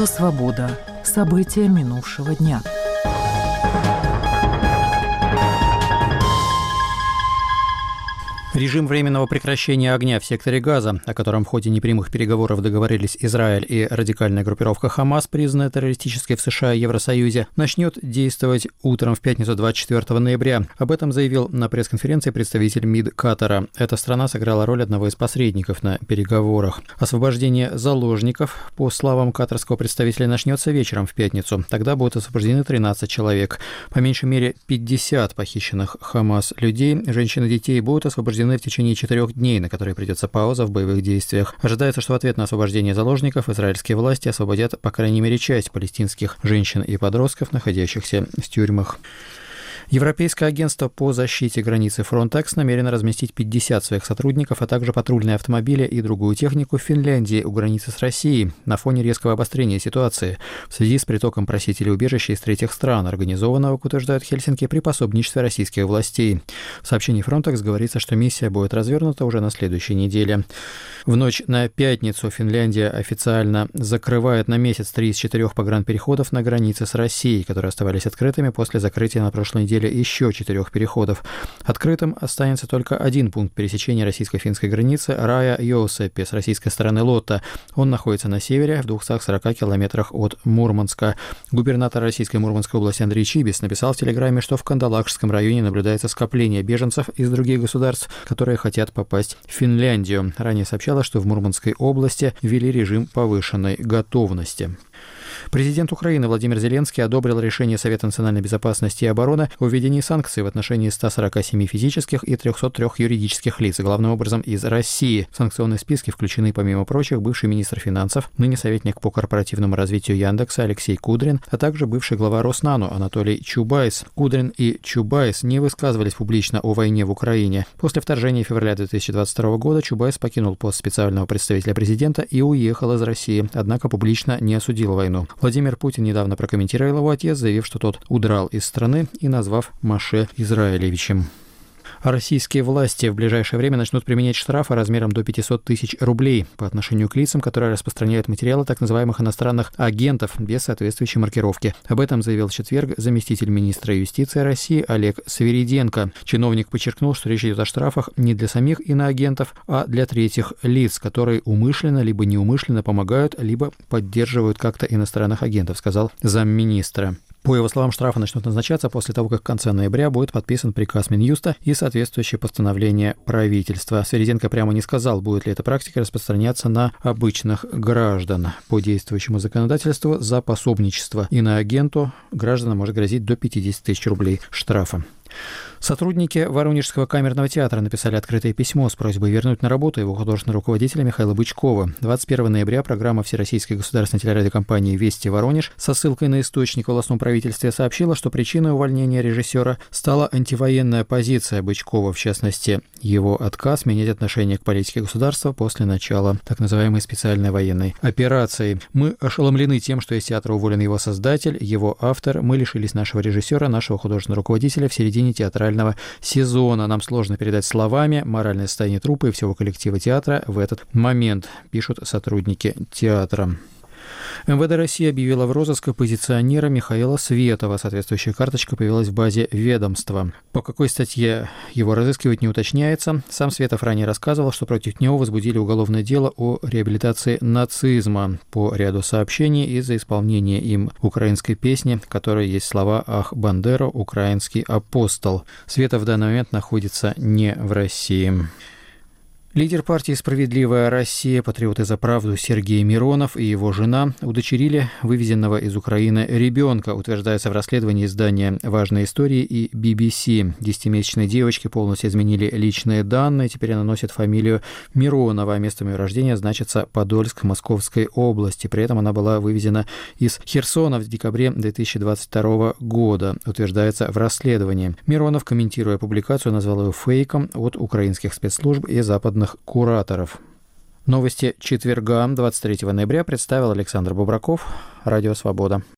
Радио «Свобода». События минувшего дня. Режим временного прекращения огня в секторе Газа, о котором в ходе непрямых переговоров договорились Израиль и радикальная группировка Хамас, признанная террористической в США и Евросоюзе, начнет действовать утром в пятницу 24 ноября. Об этом заявил на пресс-конференции представитель МИД Катара. Эта страна сыграла роль одного из посредников на переговорах. Освобождение заложников, по словам катарского представителя, начнется вечером в пятницу. Тогда будут освобождены 13 человек. По меньшей мере 50 похищенных Хамас людей, женщин и детей будут освобождены в течение 4 дней, на которые придется пауза в боевых действиях. Ожидается, что в ответ на освобождение заложников израильские власти освободят по крайней мере часть палестинских женщин и подростков, находящихся в тюрьмах. Европейское агентство по защите границы Frontex намерено разместить 50 своих сотрудников, а также патрульные автомобили и другую технику в Финляндии у границы с Россией на фоне резкого обострения ситуации в связи с притоком просителей убежища из третьих стран, организованного, как утверждают Хельсинки, при пособничестве российских властей. В сообщении Frontex говорится, что миссия будет развернута уже на следующей неделе. В ночь на пятницу Финляндия официально закрывает на месяц 3 из 4 погранпереходов на границе с Россией, которые оставались открытыми после закрытия на прошлой неделе еще 4 переходов. Открытым останется только один пункт пересечения российско-финской границы Рая-Йосепи с российской стороны Лотта. Он находится на севере, в 240 километрах от Мурманска. Губернатор российской Мурманской области Андрей Чибис написал в Телеграме, что в Кандалакшском районе наблюдается скопление беженцев из других государств, которые хотят попасть в Финляндию. Ранее сообщалось, что в Мурманской области ввели режим повышенной готовности. Президент Украины Владимир Зеленский одобрил решение Совета национальной безопасности и обороны о введении санкций в отношении 147 физических и 303 юридических лиц, главным образом из России. В санкционные списки включены, помимо прочих, бывший министр финансов, ныне советник по корпоративному развитию Яндекса Алексей Кудрин, а также бывший глава Роснану Анатолий Чубайс. Кудрин и Чубайс не высказывались публично о войне в Украине. После вторжения февраля 2022 года Чубайс покинул пост специального представителя президента и уехал из России, однако публично не осудил войну. Владимир Путин недавно прокомментировал его отъезд, заявив, что тот удрал из страны и назвав Моше Израилевичем. Российские власти в ближайшее время начнут применять штрафы размером до 500 тысяч рублей по отношению к лицам, которые распространяют материалы так называемых иностранных агентов без соответствующей маркировки. Об этом заявил в четверг заместитель министра юстиции России Олег Свириденко. Чиновник подчеркнул, что речь идет о штрафах не для самих иноагентов, а для третьих лиц, которые умышленно либо неумышленно помогают, либо поддерживают как-то иностранных агентов, сказал замминистра. По его словам, штрафы начнут назначаться после того, как в конце ноября будет подписан приказ Минюста и соответствующее постановление правительства. Свириденко прямо не сказал, будет ли эта практика распространяться на обычных граждан. По действующему законодательству за пособничество иноагенту гражданам может грозить до 50 тысяч рублей штрафа. Сотрудники Воронежского камерного театра написали открытое письмо с просьбой вернуть на работу его художественного руководителя Михаила Бычкова. 21 ноября программа Всероссийской государственной телерадиокомпании «Вести Воронеж» со ссылкой на источник в областном правительстве сообщила, что причиной увольнения режиссера стала антивоенная позиция Бычкова, в частности, его отказ менять отношение к политике государства после начала так называемой специальной военной операции. «Мы ошеломлены тем, что из театра уволен его создатель, его автор. Мы лишились нашего режиссера, нашего художественного руководителя в середине театрального сезона. Нам сложно передать словами моральное состояние труппы и всего коллектива театра в этот момент», пишут сотрудники театра. МВД России объявила в розыск оппозиционера Михаила Светова. Соответствующая карточка появилась в базе ведомства. По какой статье его разыскивать не уточняется. Сам Светов ранее рассказывал, что против него возбудили уголовное дело о реабилитации нацизма по ряду сообщений из-за исполнения им украинской песни, в которой есть слова «Ах, Бандера, украинский апостол». Светов в данный момент находится не в России. Лидер партии «Справедливая Россия», патриоты за правду Сергей Миронов и его жена удочерили вывезенного из Украины ребенка, утверждается в расследовании издания «Важные истории» и BBC. 10-месячной девочке полностью изменили личные данные, теперь она носит фамилию Миронова, а местом ее рождения значится Подольск Московской области. При этом она была вывезена из Херсона в декабре 2022 года, утверждается в расследовании. Миронов, комментируя публикацию, назвал ее фейком от украинских спецслужб и западных кураторов. Новости четверга, 23 ноября, представил Александр Бубраков, Радио «Свобода».